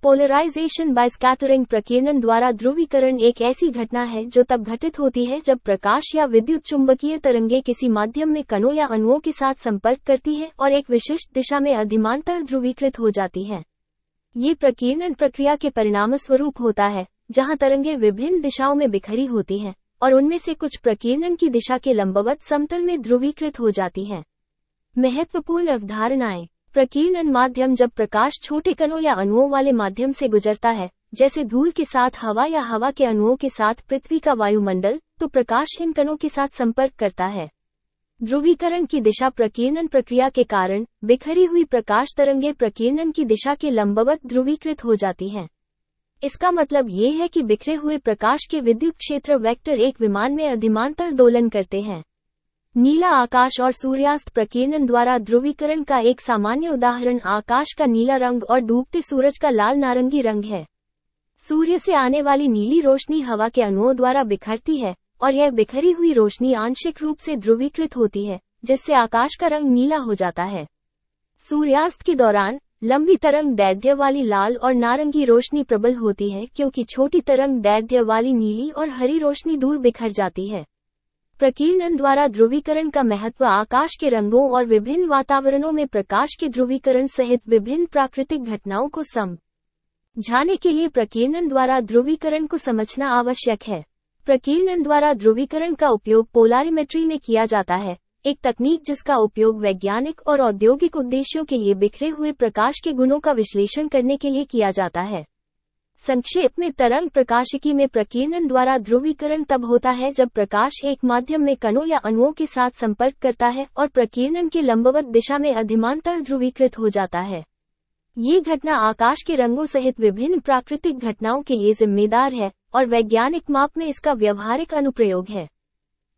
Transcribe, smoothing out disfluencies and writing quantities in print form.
Polarization by scattering प्रकीर्णन द्वारा ध्रुवीकरण एक ऐसी घटना है जो तब घटित होती है जब प्रकाश या विद्युत चुंबकीय तरंगे किसी माध्यम में कणों या अणुओं के साथ संपर्क करती है और एक विशिष्ट दिशा में अधिमानतः ध्रुवीकृत हो जाती है। ये प्रकीर्णन प्रक्रिया के परिणामस्वरूप होता है, जहां तरंगे विभिन्न दिशाओं में बिखरी होती हैं और उनमें से कुछ प्रकीर्णन की दिशा के लंबवत समतल में ध्रुवीकृत हो जाती हैं। महत्वपूर्ण अवधारणाएं। प्रकीर्णन माध्यम जब प्रकाश छोटे कणों या अणुओं वाले माध्यम से गुजरता है, जैसे धूल के साथ हवा या हवा के अणुओं के साथ पृथ्वी का वायुमंडल, तो प्रकाश इन कणों के साथ संपर्क करता है। ध्रुवीकरण की दिशा प्रकीर्णन प्रक्रिया के कारण बिखरी हुई प्रकाश तरंगे प्रकीर्णन की दिशा के लंबवत ध्रुवीकृत हो जाती हैं। इसका मतलब ये है कि बिखरे हुए प्रकाश के विद्युत क्षेत्र वेक्टर एक विमान में अधिमानतः दोलन करते हैं। नीला आकाश और सूर्यास्त प्रकीर्णन द्वारा ध्रुवीकरण का एक सामान्य उदाहरण आकाश का नीला रंग और डूबते सूरज का लाल नारंगी रंग है। सूर्य से आने वाली नीली रोशनी हवा के अणुओं द्वारा बिखरती है और यह बिखरी हुई रोशनी आंशिक रूप से ध्रुवीकृत होती है, जिससे आकाश का रंग नीला हो जाता है। सूर्यास्त के दौरान लंबी तरंग दैर्ध्य वाली लाल और नारंगी रोशनी प्रबल होती है, क्योंकि छोटी तरंग दैर्ध्य वाली नीली और हरी रोशनी दूर बिखर जाती है। प्रकीर्णन द्वारा ध्रुवीकरण का महत्व आकाश के रंगों और विभिन्न वातावरणों में प्रकाश के ध्रुवीकरण सहित विभिन्न प्राकृतिक घटनाओं को समझाने के लिए प्रकीर्णन द्वारा ध्रुवीकरण को समझना आवश्यक है। प्रकीर्णन द्वारा ध्रुवीकरण का उपयोग पोलारिमेट्री में किया जाता है, एक तकनीक जिसका उपयोग वैज्ञानिक और औद्योगिक उद्देश्यों के लिए बिखरे हुए प्रकाश के गुणों का विश्लेषण करने के लिए किया जाता है। संक्षेप में, तरंग प्रकाशिकी में प्रकीर्णन द्वारा ध्रुवीकरण तब होता है जब प्रकाश एक माध्यम में कणों या अणुओं के साथ संपर्क करता है और प्रकीर्णन के लंबवत दिशा में अधिमानतः ध्रुवीकृत हो जाता है। ये घटना आकाश के रंगों सहित विभिन्न प्राकृतिक घटनाओं के लिए जिम्मेदार है और वैज्ञानिक माप में इसका व्यवहारिक अनुप्रयोग है।